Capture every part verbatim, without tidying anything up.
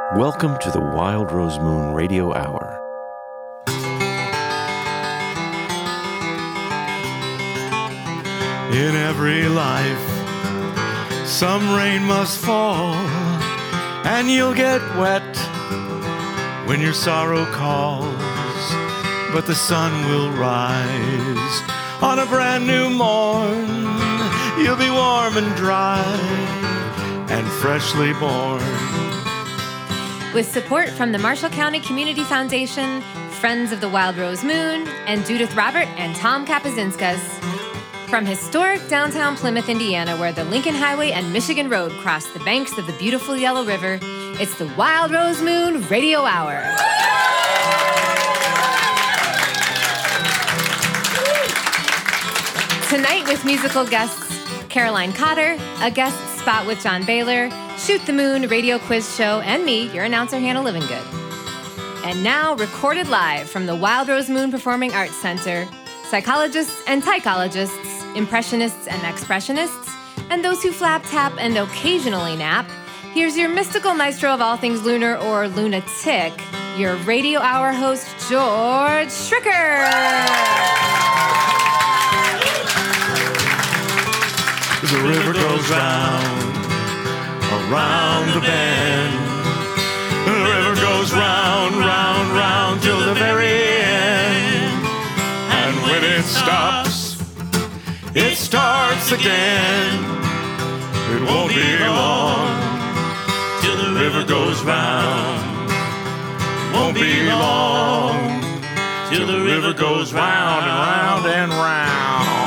Welcome to the Wild Rose Moon Radio Hour. In every life, some rain must fall, and you'll get wet when your sorrow calls. But the sun will rise on a brand new morn. You'll be warm and dry and freshly born. With support from the Marshall County Community Foundation, Friends of the Wild Rose Moon, and Judith Robert and Tom Kapazinskas. From historic downtown Plymouth, Indiana, where the Lincoln Highway and Michigan Road cross the banks of the beautiful Yellow River, it's the Wild Rose Moon Radio Hour. Tonight with musical guests Caroline Cotter, a guest spot with John Baylor, Shoot the Moon radio quiz show, and me, your announcer, Hannah Livingood. And now, recorded live from the Wild Rose Moon Performing Arts Center, psychologists and tychologists, impressionists and expressionists, and those who flap, tap, and occasionally nap, here's your mystical maestro of all things lunar or lunatic, your radio hour host, George Stricker. The river goes round, around the bend. The river goes round, round, round till the very end. And when it stops, it starts again. It won't be long till the river goes round. Won't be long till the river goes round and round and round.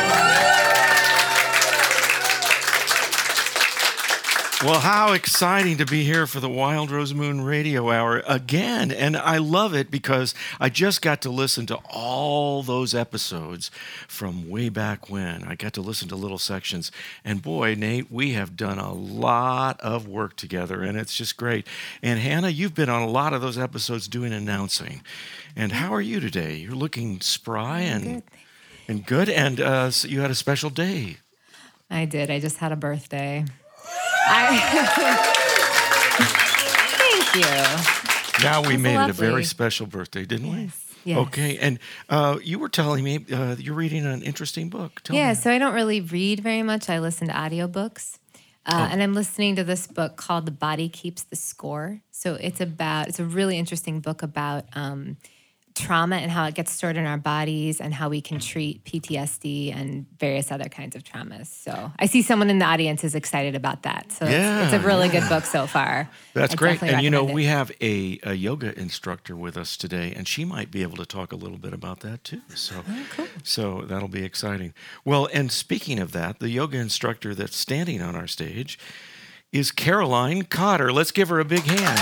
Well, how exciting to be here for the Wild Rose Moon Radio Hour again. And I love it because I just got to listen to all those episodes from way back when. I got to listen to little sections. And boy, Nate, we have done a lot of work together, and it's just great. And Hannah, you've been on a lot of those episodes doing announcing. And how are you today? You're looking spry and good. and good. And uh, so you had a special day. I did. I just had a birthday. I Thank you. Now we That's made lovely. it a very special birthday, didn't Yes. we? Yes. Okay, and uh, you were telling me uh, you're reading an interesting book. Tell yeah, me. so I don't really read very much. I listen to audiobooks. Uh, Oh. And I'm listening to this book called The Body Keeps the Score. So it's about, it's a really interesting book about um, trauma and how it gets stored in our bodies and how we can treat P T S D and various other kinds of traumas. So I see someone in the audience is excited about that. So Yeah, it's, it's a really yeah. good book so far. That's I great. definitely And you know, recommend we it. have a, a yoga instructor with us today, and she might be able to talk a little bit about that too. So, Oh, cool. so that'll be exciting. Well, and speaking of that, the yoga instructor that's standing on our stage is Caroline Cotter. Let's give her a big hand.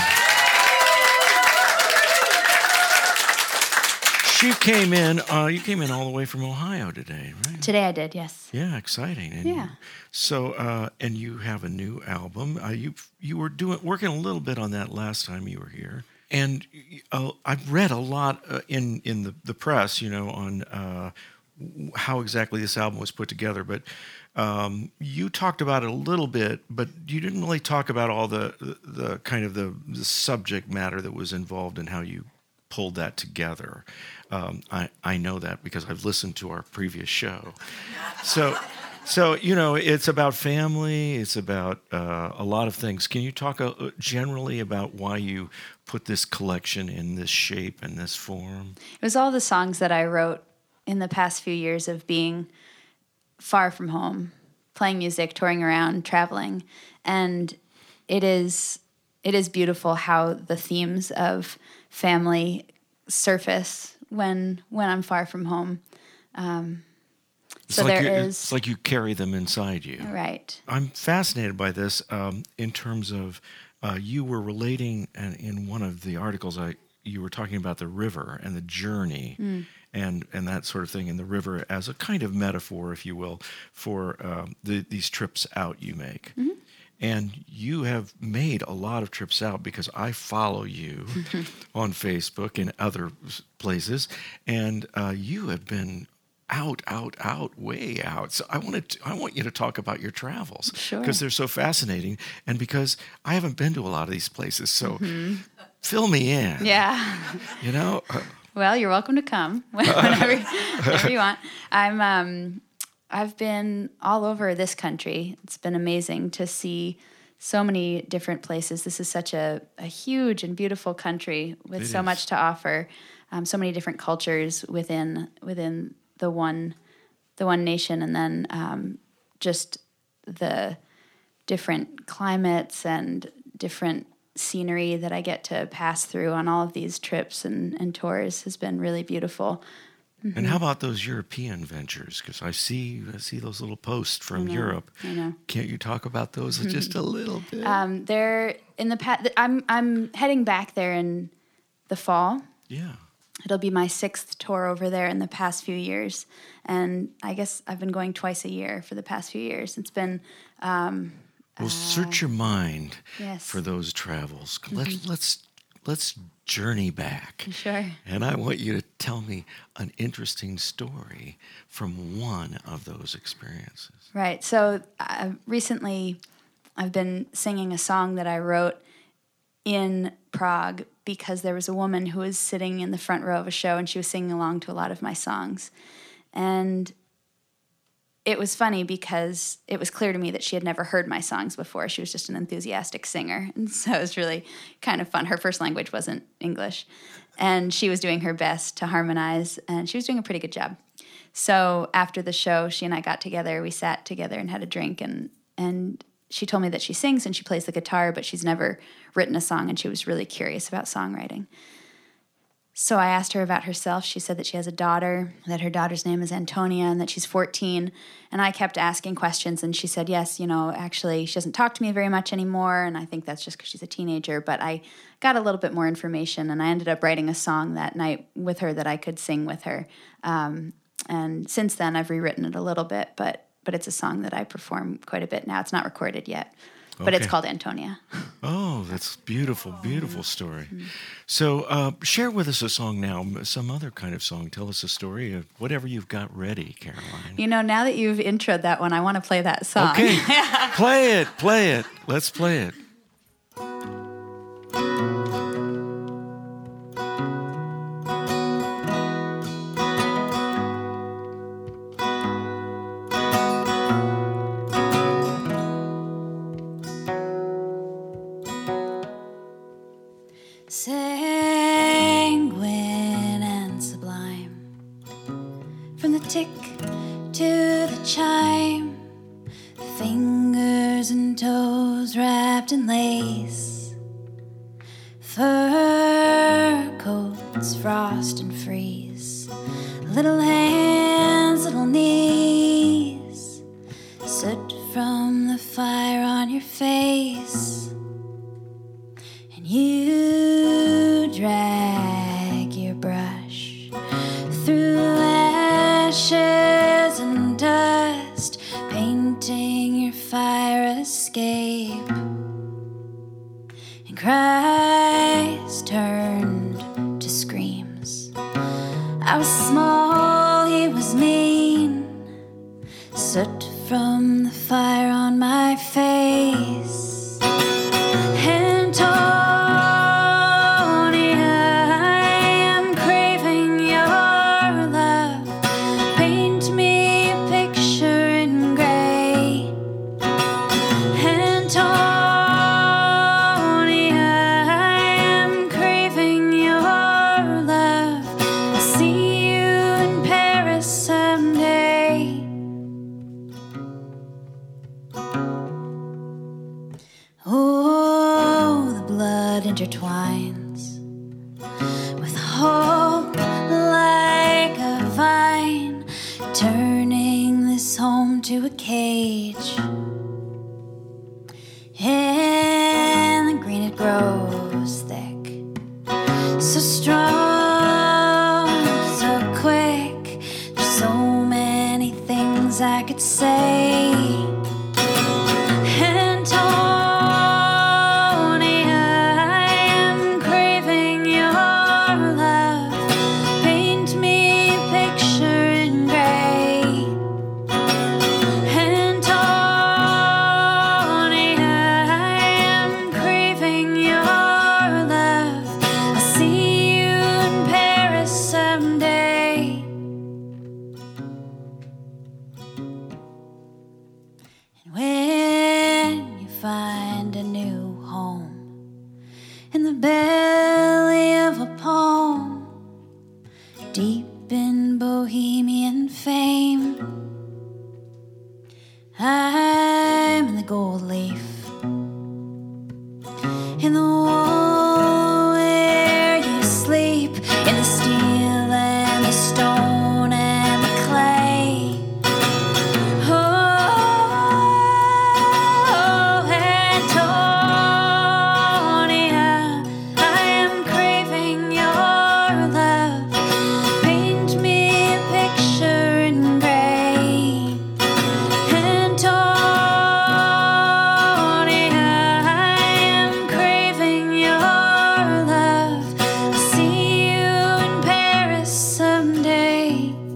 She came in, uh, you came in all the way from Ohio today, right? Today I did, yes. Yeah, exciting. And Yeah. So, uh, and you have a new album. Uh, you you were doing working a little bit on that last time you were here, and uh, I've read a lot uh, in in the, the press, you know, on uh, how exactly this album was put together. But um, you talked about it a little bit, but you didn't really talk about all the the, the kind of the, the subject matter that was involved in how you pulled that together. Um, I, I know that because I've listened to our previous show. So, so you know, it's about family. It's about uh, a lot of things. Can you talk uh, generally about why you put this collection in this shape and this form? It was all the songs that I wrote in the past few years of being far from home, playing music, touring around, traveling. And it is it is beautiful how the themes of family surface when when I'm far from home. Um, It's so like there you- is It's like you carry them inside you. right. I'm fascinated by this um, in terms of uh, you were relating, and in one of the articles, I you were talking about the river and the journey, Mm. and and that sort of thing, and the river as a kind of metaphor, if you will, for um, the, these trips out you make. Mm-hmm. And you have made a lot of trips out because I follow you on Facebook and other places, and uh, you have been out, out, out, way out. So I wanted to, I want you to talk about your travels Sure. because they're so fascinating, and because I haven't been to a lot of these places. So fill me in. Yeah. You know. Uh, Well, you're welcome to come whenever, whenever you want. I'm um, I've been all over this country. It's been amazing to see so many different places. This is such a, a huge and beautiful country with It so is. much to offer. Um, so many different cultures within within the one the one nation, and then um, just the different climates and different scenery that I get to pass through on all of these trips and, and tours has been really beautiful. And how about those European ventures? Because I see I see those little posts from Europe. I know. Can't you talk about those just a little bit? Um, they're in the past. I'm I'm heading back there in the fall. yeah. It'll be my sixth tour over there in the past few years, and I guess I've been going twice a year for the past few years. It's been um, Well, search your mind yes. for those travels. Let's let's let's journey back. Sure. And I want you to tell me an interesting story from one of those experiences. Right. So uh, recently, I've been singing a song that I wrote in Prague because there was a woman who was sitting in the front row of a show and she was singing along to a lot of my songs. And it was funny because it was clear to me that she had never heard my songs before. She was just an enthusiastic singer. And so it was really kind of fun. Her first language wasn't English. And she was doing her best to harmonize, and she was doing a pretty good job. So after the show, she and I got together. We sat together and had a drink, and and she told me that she sings and she plays the guitar, but she's never written a song, and she was really curious about songwriting. So I asked her about herself. She said that she has a daughter, that her daughter's name is Antonia, and that she's fourteen. And I kept asking questions, and she said, yes, you know, actually, she doesn't talk to me very much anymore, and I think that's just because she's a teenager. But I got a little bit more information, and I ended up writing a song that night with her that I could sing with her. Um, and since then, I've rewritten it a little bit, but but it's a song that I perform quite a bit now. It's not recorded yet, but Okay. it's called Antonia. Oh, that's beautiful, beautiful story. So uh, share with us a song now, some other kind of song. Tell us a story of whatever you've got ready, Caroline. You know, now that you've introed that one, I want to play that song. Okay, play it, play it. Let's play it. Sanguine and sublime, from the tick to the chime, fingers and toes wrapped in lace, fur coats, frost and freeze, little hands, little knees, soot from the fire on your face. You drag your brush through ashes and dust, painting your fire escape. And cries turned to screams. I was small, he was mean. Soot from the fire on my face. Intertwines with hope like a vine, turning this home to a cage. In the green it grows thick, so strong, so quick. There's so many things I could say. And told in the wall where you sleep, in the steel and the stone and the clay. Oh, Antonia, I am craving your love. Paint me a picture in gray. Antonia, I am craving your love. I'll see you in Paris someday.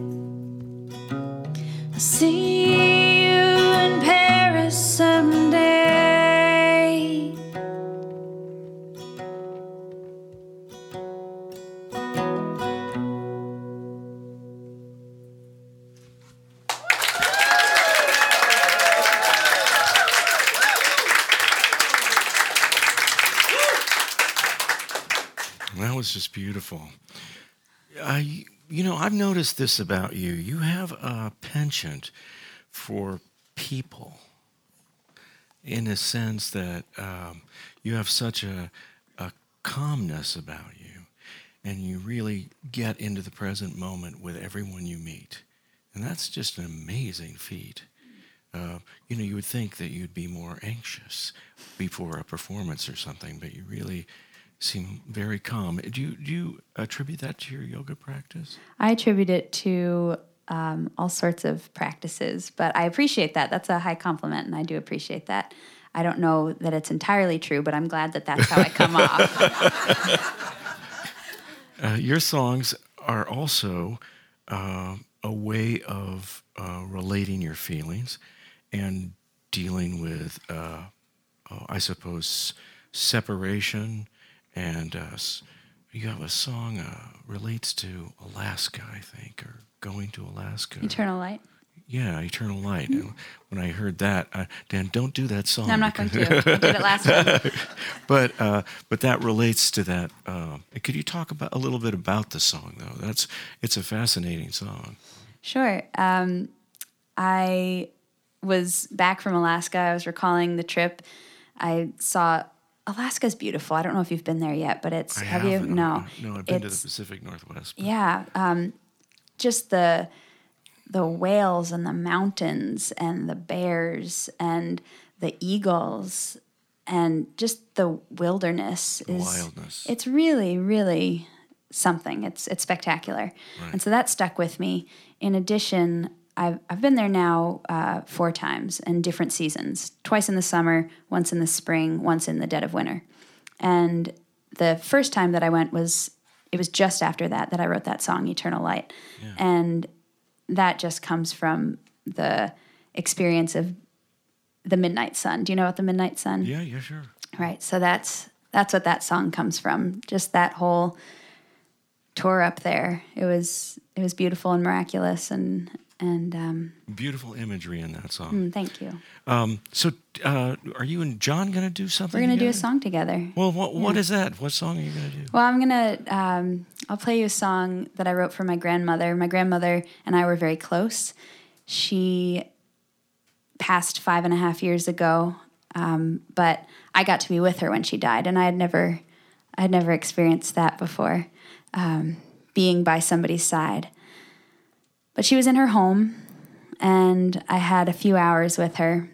I'll see you in Paris someday. That was just beautiful. I, you know, I've noticed this about you. You have a penchant for people, in a sense that um, you have such a, a calmness about you, and you really get into the present moment with everyone you meet. And that's just an amazing feat. Uh, you know, you would think that you'd be more anxious before a performance or something, but you really seem very calm. Do you, do you attribute that to your yoga practice? I attribute it to um, all sorts of practices, but I appreciate that. That's a high compliment, and I do appreciate that. I don't know that it's entirely true, but I'm glad that that's how I come off. Uh, your songs are also uh, a way of uh, relating your feelings and dealing with, uh, uh, I suppose, separation. And uh, s- you have a song uh, relates to Alaska, I think, or going to Alaska. Eternal Light. Yeah, Eternal Light. And when I heard that, uh, Dan, don't do that song. No, I'm not going because- to. I did it last time. but uh, but that relates to that. Uh, could you talk about a little bit about the song, though? That's it's a fascinating song. Sure. Um, I was back from Alaska. I was recalling the trip. I saw Alaska's beautiful. I don't know if you've been there yet, but it's I have you? haven't. No, no, I've been to the It's- Pacific Northwest. but- Yeah, um, just the the whales and the mountains and the bears and the eagles and just the wilderness is wildness. It's really, really something. It's it's spectacular, Right. and so that stuck with me. In addition, I've I've been there now uh, four times in different seasons. Twice in the summer, once in the spring, once in the dead of winter. And the first time that I went was it was just after that that I wrote that song Eternal Light. Yeah. And that just comes from the experience of the midnight sun. Do you know about the midnight sun? Yeah, yeah, sure. Right. So that's that's what that song comes from. Just that whole tour up there. It was it was beautiful and miraculous and and um, Beautiful imagery in that song. mm, thank you. Um, so, uh, are you and John going to do something? We're gonna do a together? song together. Well, what what Yeah. is that? What song are you going to do? Well, I'm gonna um, I'll play you a song that I wrote for my grandmother. My grandmother and I were very close. She passed five and a half years ago, um, but I got to be with her when she died, and I had never I had never experienced that before, um, being by somebody's side. But she was in her home, and I had a few hours with her.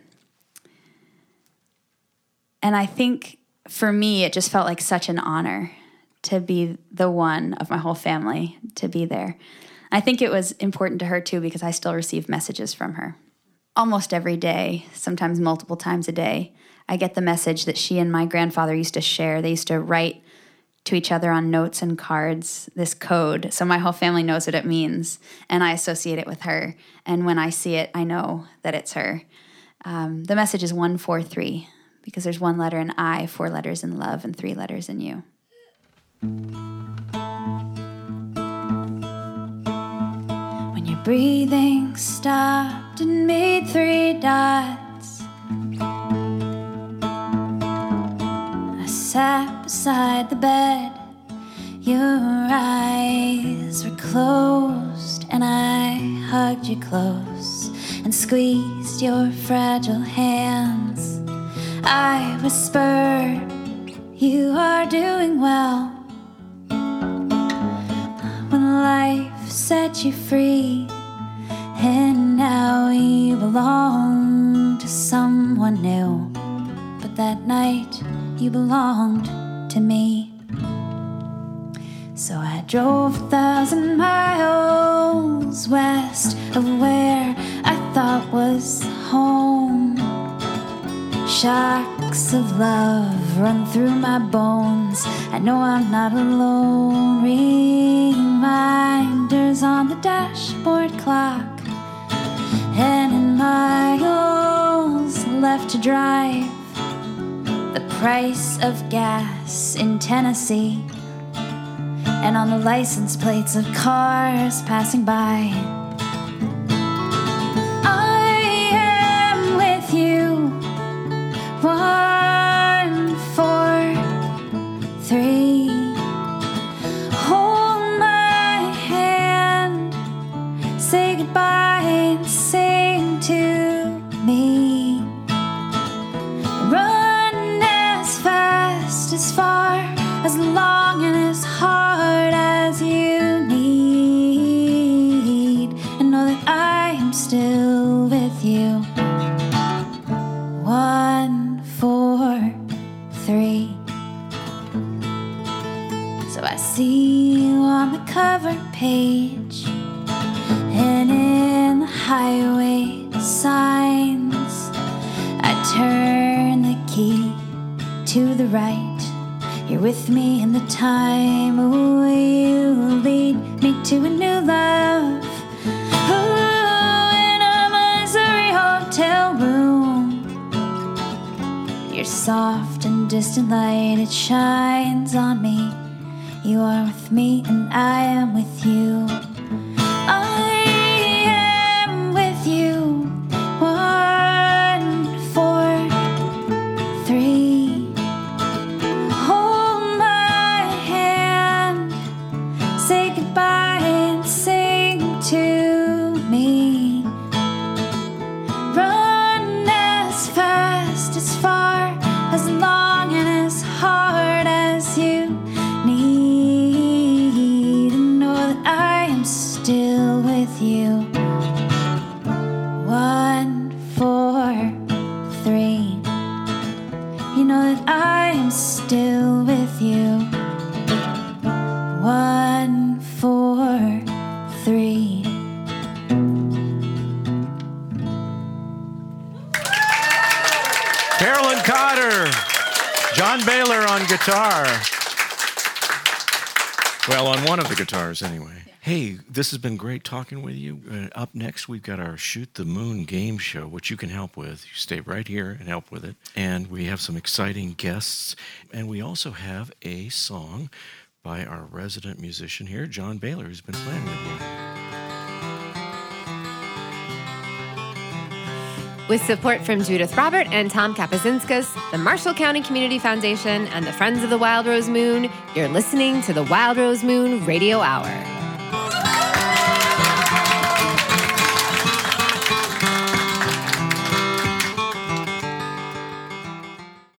And I think for me, it just felt like such an honor to be the one of my whole family to be there. I think it was important to her too because I still receive messages from her. Almost every day, sometimes multiple times a day, I get the message that she and my grandfather used to share. They used to write to each other on notes and cards this code, so my whole family knows what it means, and I associate it with her. And when I see it, I know that it's her. Um, the message is one four three because there's one letter in I, four letters in love, and three letters in you. When your breathing stopped and made three dots, I sat beside the bed. Your eyes were closed, and I hugged you close and squeezed your fragile hands. I whispered you are doing well. When life set you free, and now you belong to someone new. But that night you belonged to me. So I drove a thousand miles west of where I thought was home. Shocks of love run through my bones. I know I'm not alone. Reminders on the dashboard clock, and in miles left to drive. The price of gas in Tennessee, and on the license plates of cars passing by. I am with you. One, four, three. Hold my hand. Say goodbye and sing to me. Run as fast, as far, as long and as hard as you need, and know that I am still with you. One, four, three. So I see you on the cover page, and in the highway signs, I turn the key to the right. You're with me in the time. Ooh, you lead me to a new love. Ooh, in a Missouri hotel room. Your soft and distant light, it shines on me. You are with me and I am with you. I am with you. One, four, three. Goodbye and sing to me. Run as fast, as far, as long and as hard as you need, and know that I am still with you. One, four, three. You know that I am still with you. One, four, three. Carolyn Cotter, John Baylor on guitar. Well, on one of the guitars, anyway. Hey, this has been great talking with you. Uh, up next, we've got our Shoot the Moon game show, which you can help with. You stay right here and help with it. And we have some exciting guests. And we also have a song by our resident musician here, John Baylor, who's been playing with you. With support from Judith Robert and Tom Kapazinskas, the Marshall County Community Foundation, and the Friends of the Wild Rose Moon, you're listening to the Wild Rose Moon Radio Hour.